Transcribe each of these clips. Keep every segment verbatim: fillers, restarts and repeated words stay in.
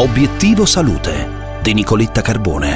Obiettivo Salute di Nicoletta Carbone.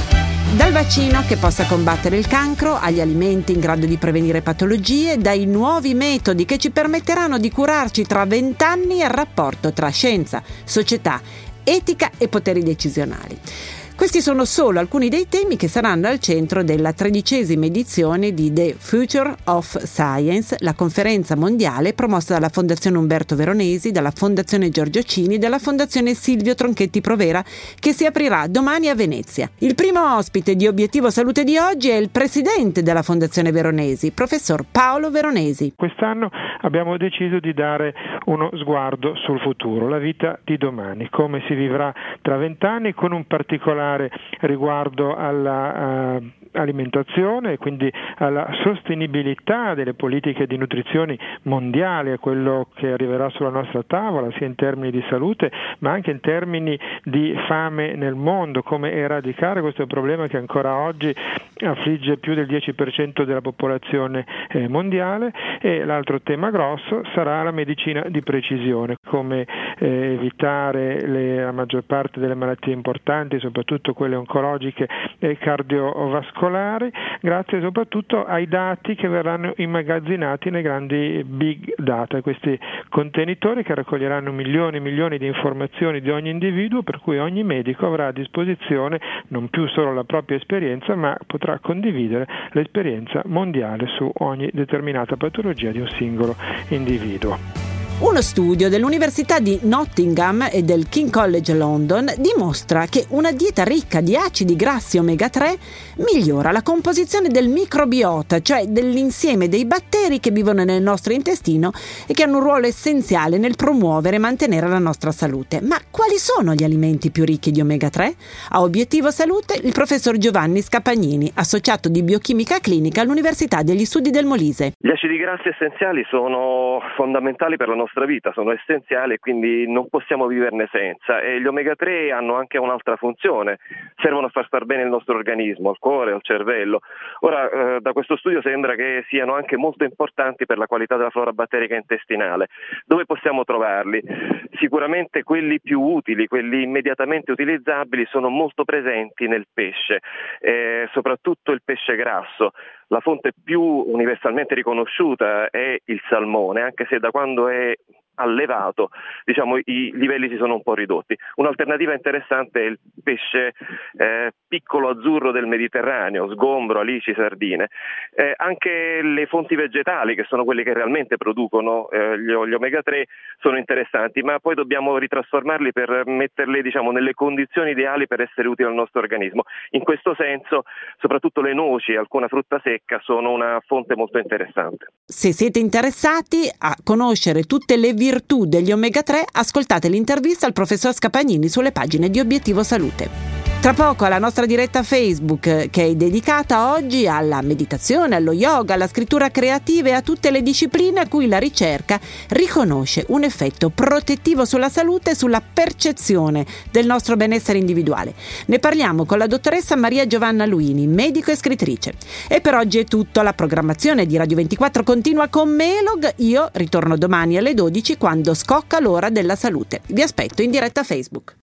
Dal vaccino che possa combattere il cancro, agli alimenti in grado di prevenire patologie, dai nuovi metodi che ci permetteranno di curarci tra vent'anni al rapporto tra scienza, società, etica e poteri decisionali. Questi sono solo alcuni dei temi che saranno al centro della tredicesima edizione di The Future of Science, la conferenza mondiale promossa dalla Fondazione Umberto Veronesi, dalla Fondazione Giorgio Cini e dalla Fondazione Silvio Tronchetti Provera, che si aprirà domani a Venezia. Il primo ospite di Obiettivo Salute di oggi è il presidente della Fondazione Veronesi, professor Paolo Veronesi. Quest'anno abbiamo deciso di dare uno sguardo sul futuro, la vita di domani, come si vivrà tra vent'anni, con un particolare riguardo alla uh, alimentazione e quindi alla sostenibilità delle politiche di nutrizione mondiali, a quello che arriverà sulla nostra tavola, sia in termini di salute ma anche in termini di fame nel mondo, come eradicare questo problema che ancora oggi affligge più del dieci per cento della popolazione eh, mondiale. E l'altro tema grosso sarà la medicina di precisione, come eh, evitare le, la maggior parte delle malattie importanti, soprattutto quelle oncologiche e cardiovascolari, grazie soprattutto ai dati che verranno immagazzinati nei grandi big data, questi contenitori che raccoglieranno milioni e milioni di informazioni di ogni individuo, per cui ogni medico avrà a disposizione non più solo la propria esperienza, ma potrà condividere l'esperienza mondiale su ogni determinata patologia di un singolo individuo. Uno studio dell'Università di Nottingham e del King College London dimostra che una dieta ricca di acidi grassi omega tre migliora la composizione del microbiota, cioè dell'insieme dei batteri che vivono nel nostro intestino e che hanno un ruolo essenziale nel promuovere e mantenere la nostra salute. Ma quali sono gli alimenti più ricchi di omega tre? A Obiettivo Salute il professor Giovanni Scapagnini, associato di biochimica clinica all'Università degli Studi del Molise. Gli acidi grassi essenziali sono fondamentali per la nostra vita, sono essenziali e quindi non possiamo viverne senza, e gli omega tre hanno anche un'altra funzione, servono a far star bene il nostro organismo, al cuore, al cervello. Ora eh, da questo studio sembra che siano anche molto importanti per la qualità della flora batterica intestinale. Dove possiamo trovarli? Sicuramente quelli più utili, quelli immediatamente utilizzabili, sono molto presenti nel pesce, eh, soprattutto il pesce grasso. La fonte più universalmente riconosciuta è il salmone, anche se da quando è allevato, diciamo, i livelli si sono un po' ridotti. Un'alternativa interessante è il pesce eh, piccolo azzurro del Mediterraneo, sgombro, alici, sardine. Eh, anche le fonti vegetali, che sono quelle che realmente producono eh, gli, gli omega tre, sono interessanti, ma poi dobbiamo ritrasformarli per metterli, diciamo, nelle condizioni ideali per essere utili al nostro organismo. In questo senso, soprattutto le noci e alcuna frutta secca sono una fonte molto interessante. Se siete interessati a conoscere tutte le virtù degli omega tre, ascoltate l'intervista al professor Scapagnini sulle pagine di Obiettivo Salute. Tra poco alla nostra diretta Facebook, che è dedicata oggi alla meditazione, allo yoga, alla scrittura creativa e a tutte le discipline a cui la ricerca riconosce un effetto protettivo sulla salute e sulla percezione del nostro benessere individuale. Ne parliamo con la dottoressa Maria Giovanna Luini, medico e scrittrice. E per oggi è tutto. La programmazione di Radio ventiquattro continua con Melog. Io ritorno domani alle dodici, quando scocca l'ora della salute. Vi aspetto in diretta Facebook.